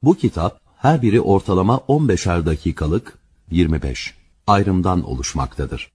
Bu kitap her biri ortalama 15'er dakikalık 25 ayrımdan oluşmaktadır.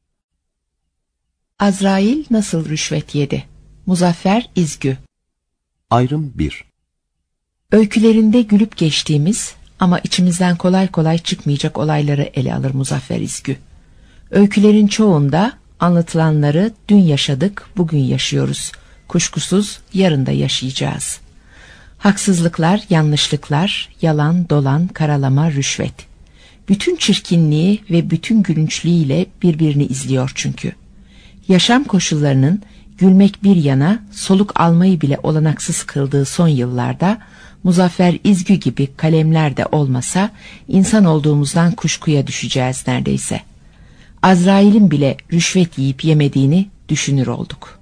Azrail nasıl rüşvet yedi? Muzaffer İzgü. Ayrım 1. Öykülerinde gülüp geçtiğimiz ama içimizden kolay kolay çıkmayacak olayları ele alır Muzaffer İzgü. Öykülerin çoğunda anlatılanları dün yaşadık, bugün yaşıyoruz. Kuşkusuz yarın da yaşayacağız. Haksızlıklar, yanlışlıklar, yalan, dolan, karalama, rüşvet. Bütün çirkinliği ve bütün gülünçlüğüyle birbirini izliyor çünkü. Yaşam koşullarının gülmek bir yana soluk almayı bile olanaksız kıldığı son yıllarda Muzaffer İzgü gibi kalemler de olmasa insan olduğumuzdan kuşkuya düşeceğiz neredeyse. Azrail'in bile rüşvet yiyip yemediğini düşünür olduk.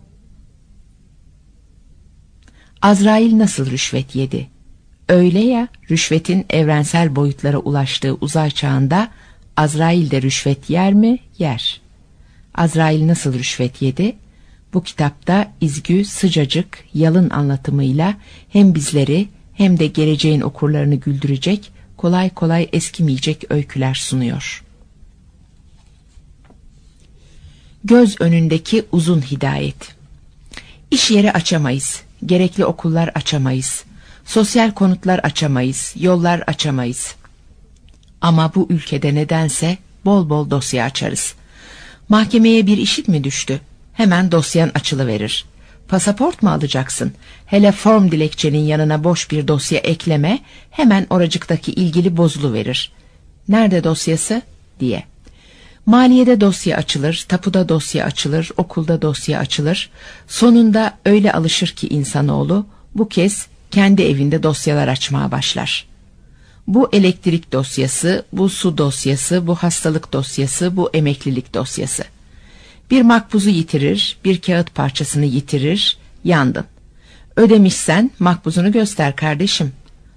Azrail nasıl rüşvet yedi? Öyle ya, rüşvetin evrensel boyutlara ulaştığı uzay çağında Azrail de rüşvet yer mi? Yer. Azrail nasıl rüşvet yedi? Bu kitapta İzgü sıcacık, yalın anlatımıyla hem bizleri hem de geleceğin okurlarını güldürecek, kolay kolay eskimeyecek öyküler sunuyor. Göz önündeki uzun hidayet. İş yeri açamayız, gerekli okullar açamayız, sosyal konutlar açamayız, yollar açamayız. Ama bu ülkede nedense bol bol dosya açarız. Mahkemeye bir işit mi düştü? Hemen dosyan açılıverir. Pasaport mu alacaksın? Hele form dilekçenin yanına boş bir dosya ekleme, hemen oracıktaki ilgili bozuluverir. Nerede dosyası? Diye. Maliyede dosya açılır, tapuda dosya açılır, okulda dosya açılır. Sonunda öyle alışır ki insanoğlu bu kez kendi evinde dosyalar açmaya başlar. Bu elektrik dosyası, bu su dosyası, bu hastalık dosyası, bu emeklilik dosyası. Bir makbuzu yitirir, bir kağıt parçasını yitirir, yandın. Ödemişsen makbuzunu göster kardeşim.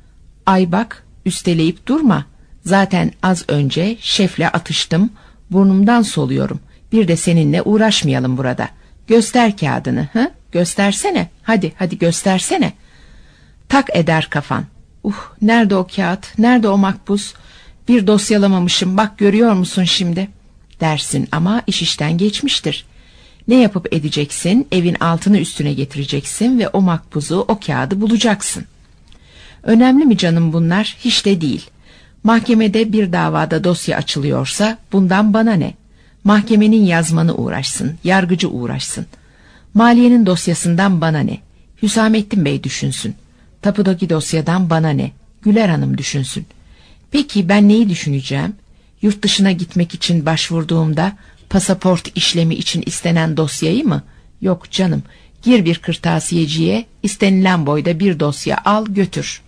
Ay bak, üsteleyip durma. Zaten az önce şefle atıştım, burnumdan soluyorum. Bir de seninle uğraşmayalım burada. Göster kağıdını, hı? Göstersene, hadi göstersene. Tak eder kafan. Nerede o kağıt, nerede o makbuz? Bir dosyalamamışım, bak görüyor musun şimdi? Dersin ama iş işten geçmiştir. Ne yapıp edeceksin? Evin altını üstüne getireceksin ve o makbuzu, o kağıdı bulacaksın. Önemli mi canım bunlar? Hiç de değil. Mahkemede bir davada dosya açılıyorsa bundan bana ne? Mahkemenin yazmanı uğraşsın, yargıcı uğraşsın. Maliyenin dosyasından bana ne? Hüsamettin Bey düşünsün. Tapudaki dosyadan bana ne? Güler Hanım düşünsün. Peki ben neyi düşüneceğim? Yurt dışına gitmek için başvurduğumda pasaport işlemi için istenen dosyayı mı? Yok canım, gir bir kırtasiyeciye, istenilen boyda bir dosya al götür.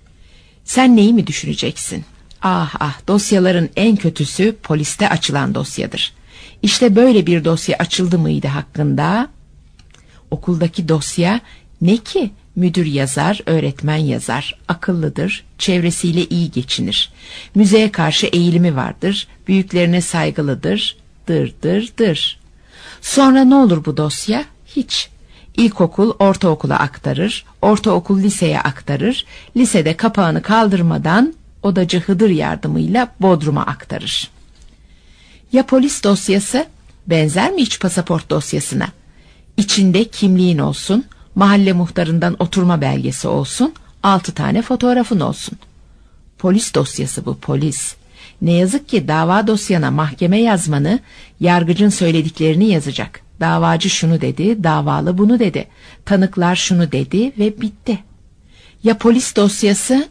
Sen neyi mi düşüneceksin? Dosyaların en kötüsü poliste açılan dosyadır. İşte böyle bir dosya açıldı mıydı hakkında? Okuldaki dosya ne ki? Müdür yazar, öğretmen yazar, akıllıdır, çevresiyle iyi geçinir. Müzeye karşı eğilimi vardır, büyüklerine saygılıdır, dır. Sonra ne olur bu dosya? Hiç. İlkokul ortaokula aktarır, ortaokul liseye aktarır, lisede kapağını kaldırmadan odacı Hıdır yardımıyla Bodrum'a aktarır. Ya polis dosyası? Benzer mi hiç pasaport dosyasına? İçinde kimliğin olsun, mahalle muhtarından oturma belgesi olsun, 6 tane fotoğrafın olsun. Polis dosyası bu, polis. Ne yazık ki dava dosyana mahkeme yazmanı, yargıcın söylediklerini yazacak. Davacı şunu dedi, davalı bunu dedi. Tanıklar şunu dedi ve bitti. Ya polis dosyası?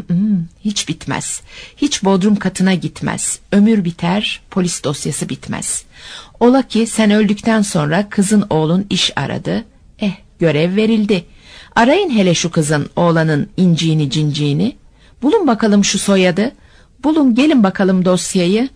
Hiç bitmez. Hiç bodrum katına gitmez. Ömür biter, polis dosyası bitmez. Ola ki sen öldükten sonra kızın oğlun iş aradı. Görev verildi. Arayın hele şu kızın oğlanın inciğini cinciğini. Bulun bakalım şu soyadı. Bulun gelin bakalım dosyayı.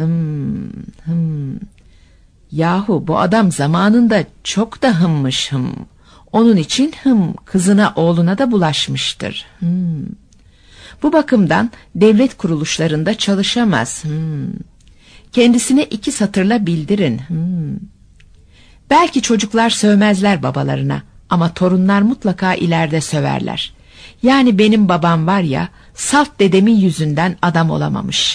Yahu bu adam zamanında çok da hımmış. Onun için kızına oğluna da bulaşmıştır. Bu bakımdan devlet kuruluşlarında çalışamaz. Kendisine 2 satırla bildirin. Belki çocuklar sövmezler babalarına ama torunlar mutlaka ileride söverler. Yani benim babam var ya, Salt dedemin yüzünden adam olamamış.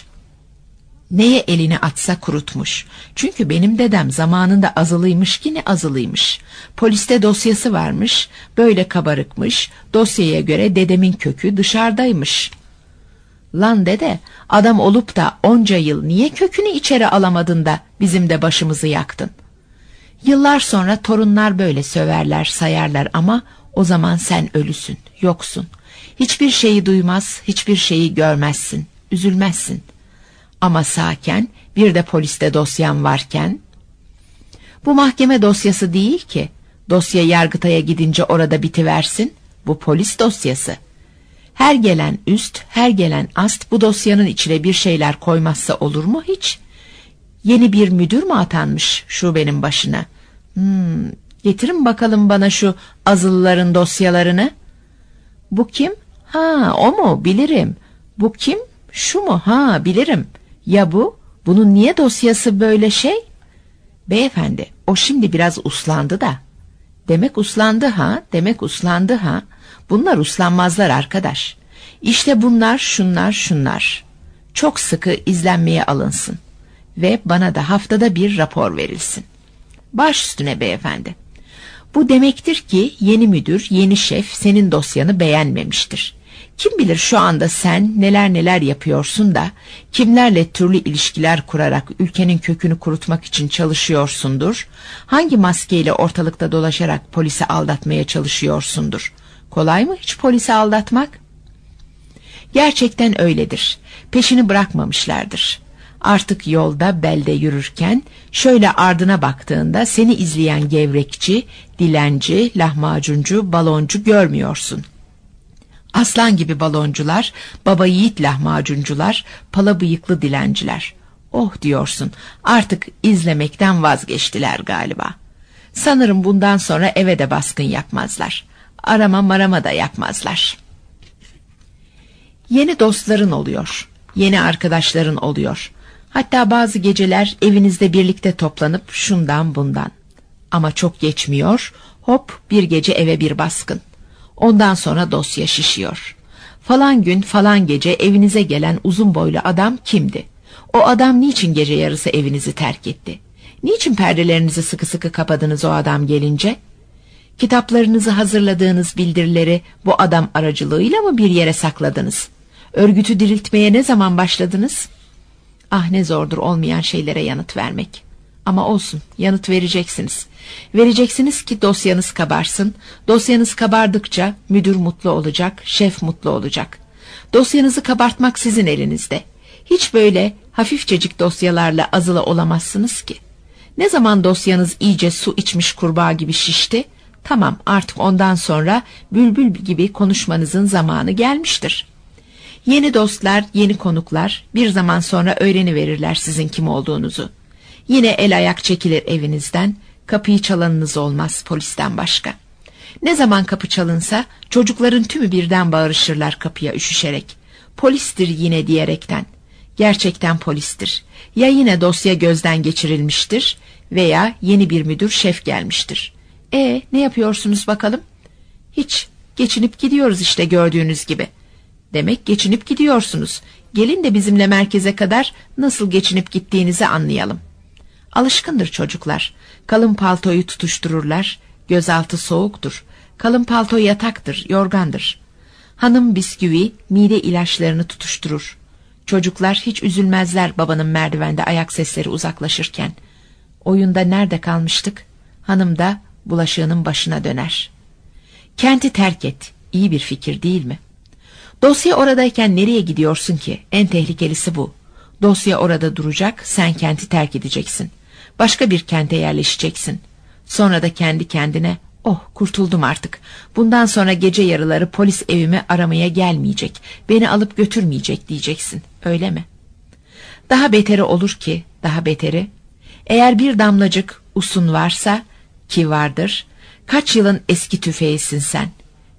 Neye elini atsa kurutmuş. Çünkü benim dedem zamanında azılıymış ki ne azılıymış. Poliste dosyası varmış, böyle kabarıkmış, dosyaya göre dedemin kökü dışarıdaymış. Lan dede, adam olup da onca yıl niye kökünü içeri alamadın da bizim de başımızı yaktın? Yıllar sonra torunlar böyle söverler, sayarlar ama o zaman sen ölüsün, yoksun. Hiçbir şeyi duymaz, hiçbir şeyi görmezsin, üzülmezsin. Ama sağken, bir de poliste dosyan varken... Bu mahkeme dosyası değil ki. Dosya Yargıtay'a gidince orada bitiversin. Bu polis dosyası. Her gelen üst, her gelen ast bu dosyanın içine bir şeyler koymazsa olur mu hiç? Yeni bir müdür mü atanmış şubenin başına? Getirin bakalım bana şu azılların dosyalarını. Bu kim? Ha, o mu? Bilirim. Bu kim? Şu mu? Ha, bilirim. Ya bu? Bunun niye dosyası böyle şey? Beyefendi, o şimdi biraz uslandı da. Demek uslandı ha, demek uslandı ha. Bunlar uslanmazlar arkadaş. İşte bunlar, şunlar. Çok sıkı izlenmeye alınsın. Ve bana da haftada bir rapor verilsin. Baş üstüne beyefendi. Bu demektir ki yeni müdür, yeni şef senin dosyanı beğenmemiştir. Kim bilir şu anda sen neler yapıyorsun da kimlerle türlü ilişkiler kurarak ülkenin kökünü kurutmak için çalışıyorsundur. Hangi maskeyle ortalıkta dolaşarak polisi aldatmaya çalışıyorsundur. Kolay mı hiç polisi aldatmak? Gerçekten öyledir. Peşini bırakmamışlardır. Artık yolda belde yürürken şöyle ardına baktığında seni izleyen gevrekçi, dilenci, lahmacuncu, baloncu görmüyorsun. Aslan gibi baloncular, baba yiğit lahmacuncular, pala bıyıklı dilenciler. Oh diyorsun, artık izlemekten vazgeçtiler galiba. Sanırım bundan sonra eve de baskın yapmazlar. Arama marama da yapmazlar. Yeni dostların oluyor, yeni arkadaşların oluyor. Hatta bazı geceler evinizde birlikte toplanıp şundan bundan. Ama çok geçmiyor, hop bir gece eve bir baskın. Ondan sonra dosya şişiyor. Falan gün falan gece evinize gelen uzun boylu adam kimdi? O adam niçin gece yarısı evinizi terk etti? Niçin perdelerinizi sıkı sıkı kapadınız o adam gelince? Kitaplarınızı hazırladığınız bildirileri bu adam aracılığıyla mı bir yere sakladınız? Örgütü diriltmeye ne zaman başladınız? Ah ne zordur olmayan şeylere yanıt vermek. Ama olsun, yanıt vereceksiniz. Vereceksiniz ki dosyanız kabarsın. Dosyanız kabardıkça müdür mutlu olacak, şef mutlu olacak. Dosyanızı kabartmak sizin elinizde. Hiç böyle hafifçecik dosyalarla azılı olamazsınız ki. Ne zaman dosyanız iyice su içmiş kurbağa gibi şişti, tamam artık ondan sonra bülbül gibi konuşmanızın zamanı gelmiştir. Yeni dostlar, yeni konuklar bir zaman sonra öğreniverirler sizin kim olduğunuzu. Yine el ayak çekilir evinizden, kapıyı çalanınız olmaz polisten başka. Ne zaman kapı çalınsa çocukların tümü birden bağırışırlar kapıya üşüşerek. Polistir yine diyerekten. Gerçekten polistir. Ya yine dosya gözden geçirilmiştir veya yeni bir müdür şef gelmiştir. Ne yapıyorsunuz bakalım? Hiç, geçinip gidiyoruz işte gördüğünüz gibi. Demek geçinip gidiyorsunuz. Gelin de bizimle merkeze kadar nasıl geçinip gittiğinizi anlayalım. Alışkındır çocuklar. Kalın paltoyu tutuştururlar. Gözaltı soğuktur. Kalın palto yataktır, yorgandır. Hanım bisküvi, mide ilaçlarını tutuşturur. Çocuklar hiç üzülmezler babanın merdivende ayak sesleri uzaklaşırken. Oyunda nerede kalmıştık? Hanım da bulaşığının başına döner. Kenti terk et. İyi bir fikir değil mi? Dosya oradayken nereye gidiyorsun ki? En tehlikelisi bu. Dosya orada duracak, sen kenti terk edeceksin. Başka bir kente yerleşeceksin. Sonra da kendi kendine, oh kurtuldum artık. Bundan sonra gece yarıları polis evimi aramaya gelmeyecek. Beni alıp götürmeyecek diyeceksin. Öyle mi? Daha beteri olur ki, daha beteri. Eğer bir damlacık usun varsa, ki vardır, kaç yılın eski tüfeğisin sen.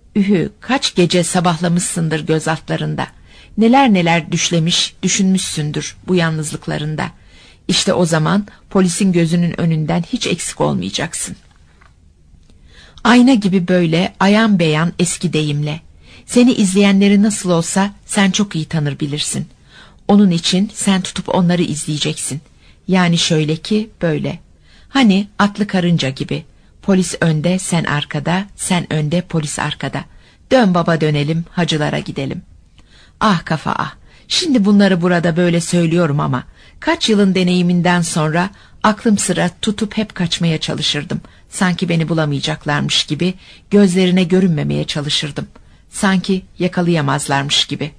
Kaç gece sabahlamışsındır göz altlarında. Neler düşlemiş, düşünmüşsündür bu yalnızlıklarında. İşte o zaman polisin gözünün önünden hiç eksik olmayacaksın. Ayna gibi böyle ayan beyan eski deyimle. Seni izleyenleri nasıl olsa sen çok iyi tanır bilirsin. Onun için sen tutup onları izleyeceksin. Yani şöyle ki böyle. Hani atlı karınca gibi. Polis önde, sen arkada, sen önde, polis arkada. Dön baba dönelim, hacılara gidelim. Ah kafa ah. Şimdi bunları burada böyle söylüyorum ama kaç yılın deneyiminden sonra aklım sıra tutup hep kaçmaya çalışırdım. Sanki beni bulamayacaklarmış gibi, gözlerine görünmemeye çalışırdım. Sanki yakalayamazlarmış gibi.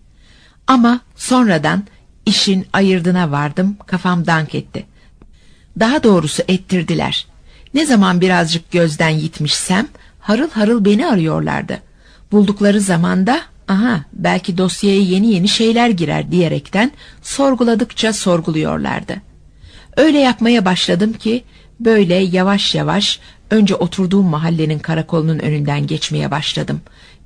Ama sonradan işin ayırdına vardım, kafam dank etti. Daha doğrusu ettirdiler. Ne zaman birazcık gözden yitmişsem harıl harıl beni arıyorlardı. Buldukları zamanda aha belki dosyaya yeni yeni şeyler girer diyerekten sorguladıkça sorguluyorlardı. Öyle yapmaya başladım ki böyle yavaş yavaş önce oturduğum mahallenin karakolunun önünden geçmeye başladım.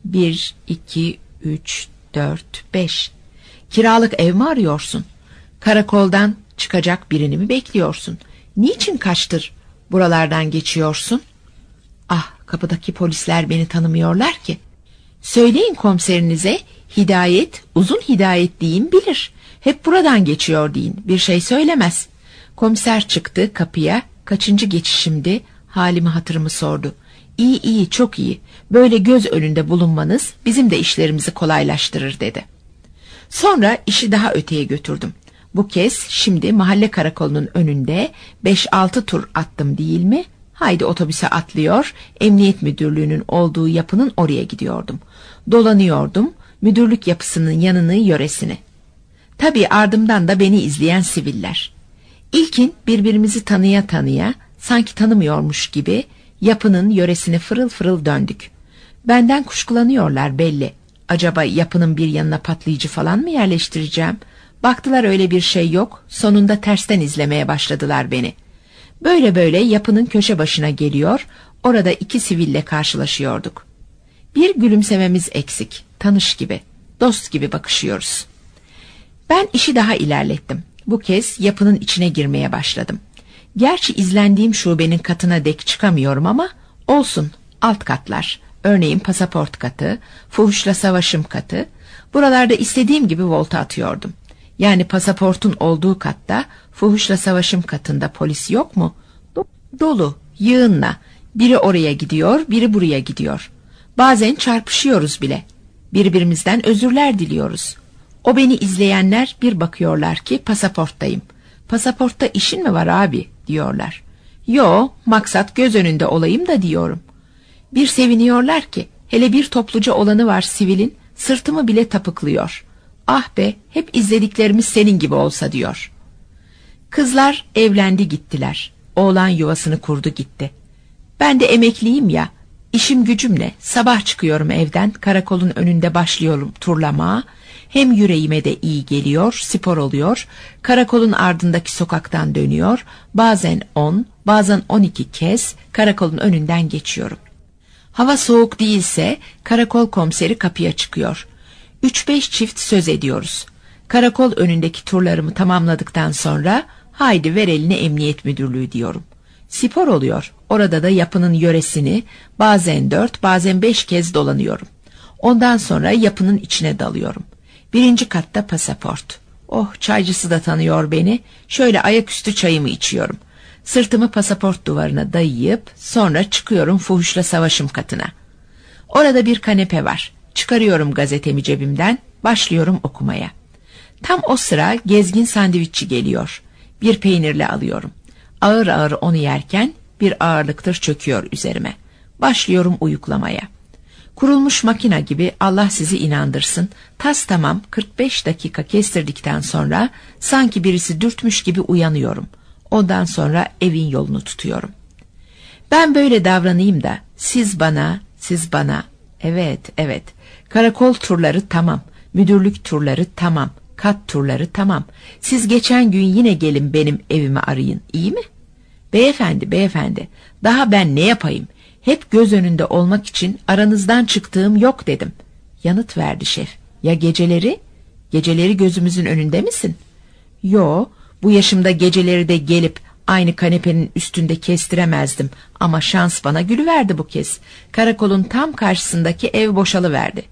1, 2, 3, 4, 5. Kiralık ev mi arıyorsun? Karakoldan çıkacak birini mi bekliyorsun? Niçin kaçtır buralardan geçiyorsun? Ah, kapıdaki polisler beni tanımıyorlar ki. Söyleyin komiserinize, Hidayet, uzun Hidayet deyin bilir. Hep buradan geçiyor deyin, bir şey söylemez. Komiser çıktı kapıya, kaçıncı geçişimdi, halimi hatırımı sordu. İyi iyi, çok iyi, böyle göz önünde bulunmanız bizim de işlerimizi kolaylaştırır dedi. Sonra işi daha öteye götürdüm. Bu kez şimdi mahalle karakolunun önünde 5-6 tur attım değil mi? Haydi otobüse atlıyor, emniyet müdürlüğünün olduğu yapının oraya gidiyordum. Dolanıyordum, müdürlük yapısının yanını, yöresini. Tabii ardımdan da beni izleyen siviller. İlkin birbirimizi tanıya tanıya, sanki tanımıyormuş gibi yapının yöresini fırıl fırıl döndük. Benden kuşkulanıyorlar belli. Acaba yapının bir yanına patlayıcı falan mı yerleştireceğim? Baktılar öyle bir şey yok, sonunda tersten izlemeye başladılar beni. Böyle böyle yapının köşe başına geliyor, orada 2 siville karşılaşıyorduk. Bir gülümsememiz eksik, tanış gibi, dost gibi bakışıyoruz. Ben işi daha ilerlettim. Bu kez yapının içine girmeye başladım. Gerçi izlendiğim şubenin katına dek çıkamıyorum ama olsun, alt katlar. Örneğin pasaport katı, fuhuşla savaşım katı. Buralarda istediğim gibi volta atıyordum. Yani pasaportun olduğu katta, fuhuşla savaşım katında polis yok mu? Dolu, yığınla. Biri oraya gidiyor, biri buraya gidiyor. Bazen çarpışıyoruz bile. Birbirimizden özürler diliyoruz. O beni izleyenler bir bakıyorlar ki pasaporttayım. Pasaportta işin mi var abi diyorlar. Yo, maksat göz önünde olayım da diyorum. Bir seviniyorlar ki hele bir topluca olanı var sivilin, sırtımı bile tapıklıyor. Ah be, hep izlediklerimiz senin gibi olsa diyor. Kızlar evlendi gittiler. Oğlan yuvasını kurdu gitti. Ben de emekliyim ya, işim gücüm ne? Sabah çıkıyorum evden, karakolun önünde başlıyorum turlamaya. Hem yüreğime de iyi geliyor, spor oluyor. Karakolun ardındaki sokaktan dönüyor. Bazen 10, bazen 12 kez karakolun önünden geçiyorum. Hava soğuk değilse karakol komiseri kapıya çıkıyor. 3-5 çift söz ediyoruz. Karakol önündeki turlarımı tamamladıktan sonra haydi ver eline emniyet müdürlüğü diyorum. Spor oluyor. Orada da yapının yöresini bazen 4 bazen 5 kez dolanıyorum. Ondan sonra yapının içine dalıyorum. 1. katta pasaport. Oh, çaycısı da tanıyor beni. Şöyle ayaküstü çayımı içiyorum. Sırtımı pasaport duvarına dayayıp sonra çıkıyorum fuhuşla savaşım katına. Orada bir kanepe var. Çıkarıyorum gazetemi cebimden, başlıyorum okumaya. Tam o sıra gezgin sandviççi geliyor. Bir peynirle alıyorum. Ağır ağır onu yerken bir ağırlıktır çöküyor üzerime. Başlıyorum uyuklamaya. Kurulmuş makina gibi Allah sizi inandırsın. Tas tamam 45 dakika kestirdikten sonra sanki birisi dürtmüş gibi uyanıyorum. Ondan sonra evin yolunu tutuyorum. Ben böyle davranayım da siz bana, evet, karakol turları tamam, müdürlük turları tamam, kat turları tamam. Siz geçen gün yine gelin benim evimi arayın, iyi mi? Beyefendi, daha ben ne yapayım? Hep göz önünde olmak için aranızdan çıktığım yok dedim. Yanıt verdi şef. Ya geceleri? Geceleri gözümüzün önünde misin? Yo, bu yaşımda geceleri de gelip aynı kanepenin üstünde kestiremezdim. Ama şans bana gülüverdi bu kez. Karakolun tam karşısındaki ev boşalıverdi.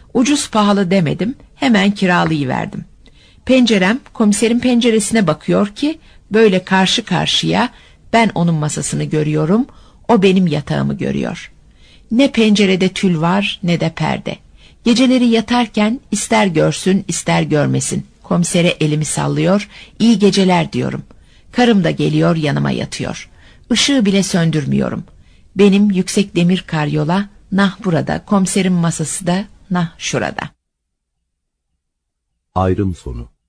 Ucuz pahalı demedim, hemen kiralayıverdim. Pencerem komiserin penceresine bakıyor ki böyle karşı karşıya ben onun masasını görüyorum, o benim yatağımı görüyor. Ne pencerede tül var ne de perde. Geceleri yatarken ister görsün ister görmesin komisere elimi sallıyor, iyi geceler diyorum. Karım da geliyor yanıma yatıyor. Işığı bile söndürmüyorum. Benim yüksek demir karyola nah burada, komiserin masası da nah şurada. Ayrım sonu.